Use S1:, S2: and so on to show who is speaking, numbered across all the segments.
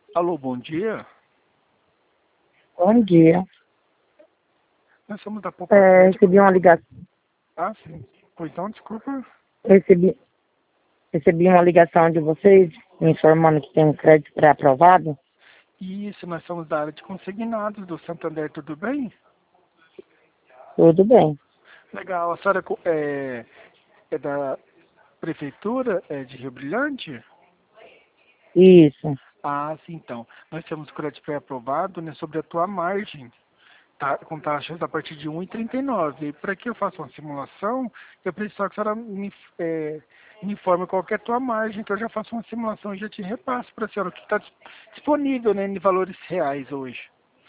S1: Alô, bom dia.
S2: Bom dia.
S1: Nós somos da Poupa Crédito.
S2: Recebi uma ligação,
S1: Ah, sim. Pois então, desculpa.
S2: recebi, recebi uma ligação de vocês me informando que tem um crédito pré-aprovado.
S1: Isso, nós somos da área de consignados do Santander, tudo bem?
S2: Tudo bem.
S1: Legal. A senhora é da Prefeitura de Rio Brilhante?
S2: Isso.
S1: Ah, sim, então. Nós temos crédito pré-aprovado, né, sobre a tua margem, tá, com taxas a partir de 1,39. E para que eu faça uma simulação, eu preciso só que a senhora me informe qual que é a tua margem, que eu já faço uma simulação e já te repasso para a senhora o que está disponível, né, em valores reais hoje.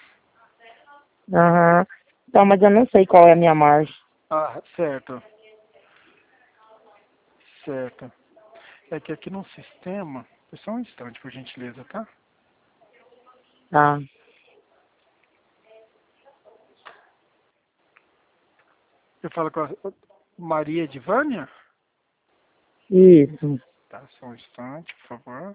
S2: Aham. Então, mas eu não sei qual é a minha margem.
S1: Ah, certo, certo. É que aqui no sistema, só um instante, por gentileza, tá?
S2: Tá.
S1: Eu falo com a Maria Edvânia?
S2: Isso.
S1: Tá, só um instante, por favor.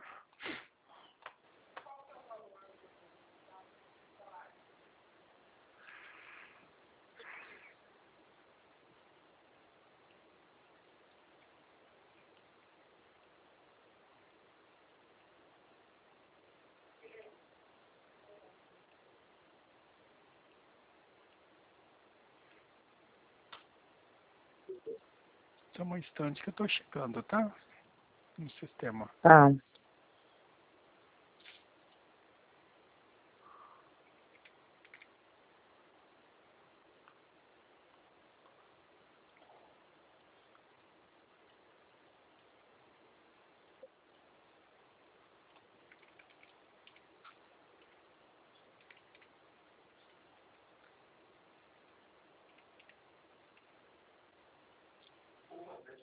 S1: Só um instante que eu tô chegando, tá? No sistema.
S2: Tá.